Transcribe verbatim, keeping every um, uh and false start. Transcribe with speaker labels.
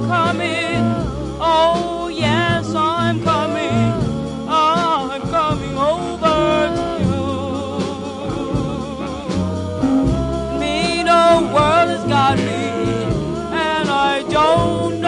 Speaker 1: coming. Oh, yes, I'm coming. I'm coming over to you. Me, the world has got me, and I don't know.